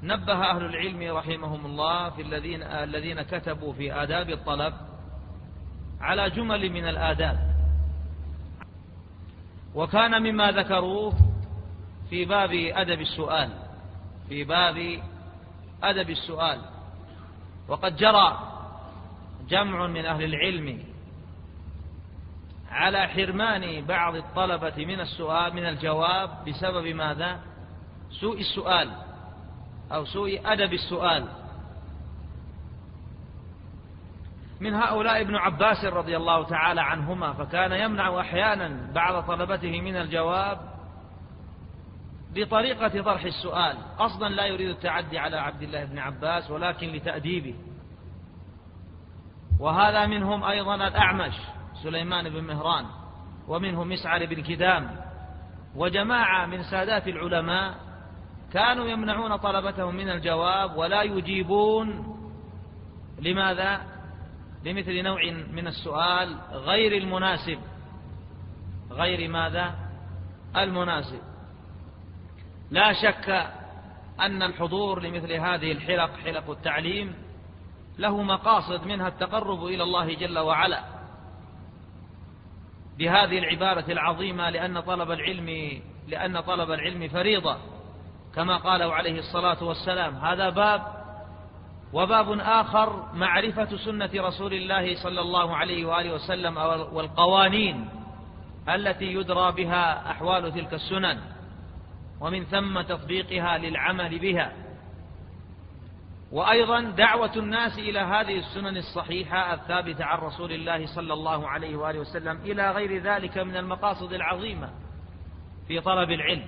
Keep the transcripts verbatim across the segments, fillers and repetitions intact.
نبه أهل العلم رحمهم الله في الذين الذين كتبوا في آداب الطلب على جمل من الآداب، وكان مما ذكروه في باب أدب السؤال في باب أدب السؤال وقد جرى جمع من أهل العلم على حرمان بعض الطلبة من السؤال من الجواب بسبب ماذا؟ سوء السؤال أو سوء أدب السؤال. من هؤلاء ابن عباس رضي الله تعالى عنهما، فكان يمنع أحيانا بعض طلبته من الجواب بطريقة طرح السؤال، قصدا لا يريد التعدي على عبد الله بن عباس ولكن لتأديبه. وهذا منهم أيضا الأعمش سليمان بن مهران، ومنهم مسعر بن كدام، وجماعة من سادات العلماء كانوا يمنعون طلبتهم من الجواب ولا يجيبون. لماذا؟ لمثل نوع من السؤال غير المناسب غير ماذا؟ المناسب. لا شك أن الحضور لمثل هذه الحلق، حلق التعليم، له مقاصد، منها التقرب إلى الله جل وعلا بهذه العبارة العظيمة، لأن طلب العلم لأن طلب العلم فريضة كما قالوا عليه الصلاة والسلام. هذا باب، وباب آخر معرفة سنة رسول الله صلى الله عليه وآله وسلم والقوانين التي يدرى بها أحوال تلك السنن، ومن ثم تطبيقها للعمل بها، وأيضا دعوة الناس إلى هذه السنن الصحيحة الثابتة عن رسول الله صلى الله عليه وآله وسلم إلى غير ذلك من المقاصد العظيمة في طلب العلم.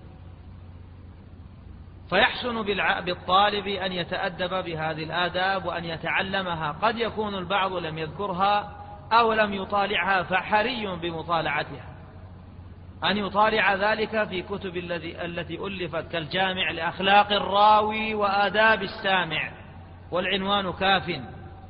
فيحسن بالطالب أن يتأدب بهذه الآداب وأن يتعلمها. قد يكون البعض لم يذكرها أو لم يطالعها، فحري بمطالعتها أن يطالع ذلك في كتب التي ألفت كالجامع لأخلاق الراوي وآداب السامع، والعنوان كاف.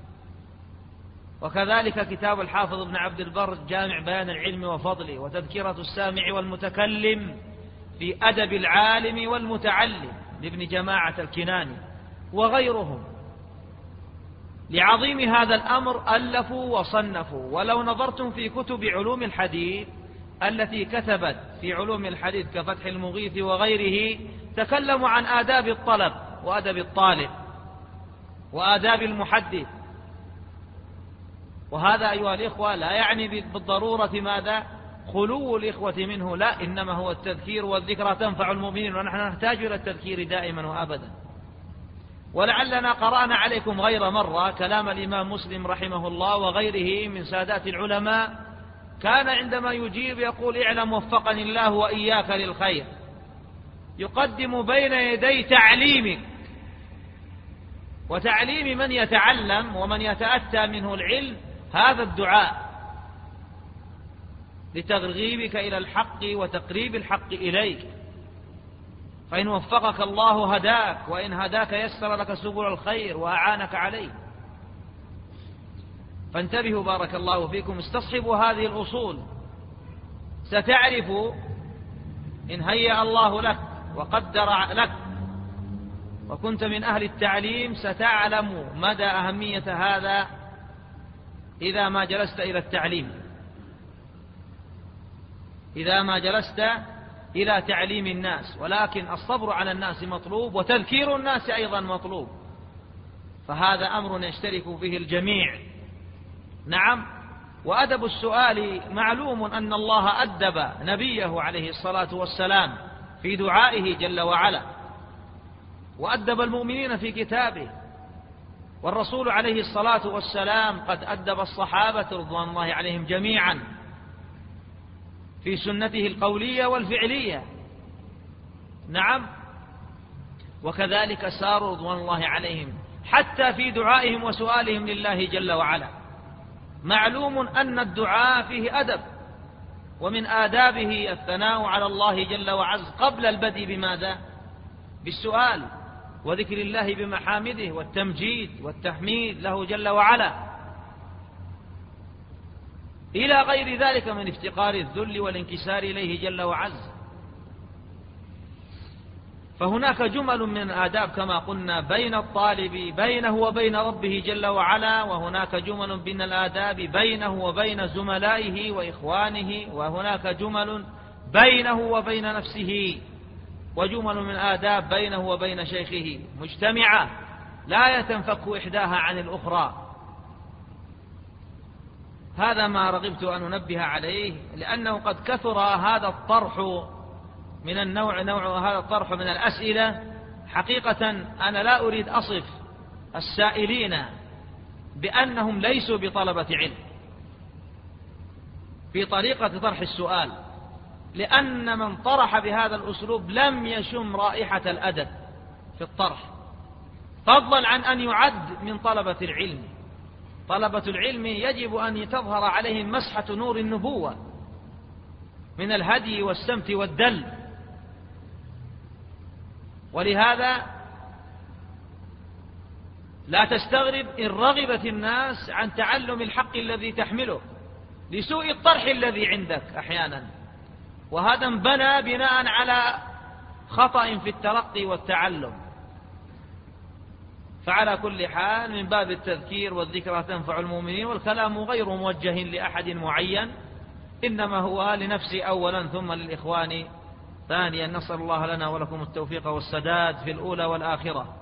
وكذلك كتاب الحافظ ابن عبد البر جامع بيان العلم وفضله، وتذكرة السامع والمتكلم في أدب العالم والمتعلم لابن جماعة الكناني وغيرهم. لعظيم هذا الأمر ألفوا وصنفوا. ولو نظرتم في كتب علوم الحديث التي كتبت في علوم الحديث كفتح المغيث وغيره، تكلموا عن آداب الطلب وأدب الطالب وآداب المحدث. وهذا أيها الإخوة لا يعني بالضرورة ماذا؟ خلو الإخوة منه، لا، إنما هو التذكير، والذكرى تنفع المؤمنين، ونحن نحتاج إلى التذكير دائما وأبدا. ولعلنا قرأنا عليكم غير مرة كلام الإمام مسلم رحمه الله وغيره من سادات العلماء، كان عندما يجيب يقول: اعلم وفقني الله وإياك للخير. يقدم بين يدي تعليمك وتعليم من يتعلم ومن يتأتى منه العلم هذا الدعاء لترغيبك إلى الحق وتقريب الحق إليك. فإن وفقك الله هداك، وإن هداك يسر لك سبل الخير وأعانك عليه. فانتبهوا بارك الله فيكم، استصحبوا هذه الأصول، ستعرف إن هيأ الله لك وقدر لك وكنت من أهل التعليم، ستعلم مدى أهمية هذا إذا ما جلست إلى التعليم إذا ما جلست إلى تعليم الناس. ولكن الصبر على الناس مطلوب، وتذكير الناس أيضا مطلوب، فهذا أمر يشترك فيه الجميع. نعم. وأدب السؤال معلوم أن الله أدب نبيه عليه الصلاة والسلام في دعائه جل وعلا، وأدب المؤمنين في كتابه، والرسول عليه الصلاة والسلام قد أدب الصحابة رضوان الله عليهم جميعا في سنته القولية والفعلية. نعم. وكذلك ساروا رضوان الله عليهم حتى في دعائهم وسؤالهم لله جل وعلا. معلوم أن الدعاء فيه أدب، ومن آدابه الثناء على الله جل وعز قبل البدء بماذا؟ بالسؤال وذكر الله بمحامده والتمجيد والتحميد له جل وعلا، إلى غير ذلك من افتقار الذل والانكسار إليه جل وعز. فهناك جمل من الآداب كما قلنا بين الطالب بينه وبين ربه جل وعلا، وهناك جمل من الآداب بينه وبين زملائه وإخوانه، وهناك جمل بينه وبين نفسه، وجمل من الآداب بينه وبين شيخه مجتمعة لا يتنفك إحداها عن الأخرى. هذا ما رغبت أن أنبه عليه، لأنه قد كثر هذا الطرح من النوع نوع هذا الطرح من الأسئلة. حقيقة أنا لا أريد أصف السائلين بأنهم ليسوا بطلبة علم في طريقة طرح السؤال، لأن من طرح بهذا الأسلوب لم يشم رائحة الأدب في الطرح، فضلا عن أن يعد من طلبة العلم. طلبة العلم يجب أن تظهر عليهم مسحة نور النبوة من الهدي والسمت والدل، ولهذا لا تستغرب إن رغبت الناس عن تعلم الحق الذي تحمله لسوء الطرح الذي عندك أحيانا، وهذا انبنى بناء على خطأ في التلقي والتعلم. فعلى كل حال من باب التذكير والذكرى تنفع المؤمنين، والكلام غير موجه لأحد معين، إنما هو لنفسي أولا ثم للإخوان ثانيا. نسأل الله لنا ولكم التوفيق والسداد في الأولى والآخرة.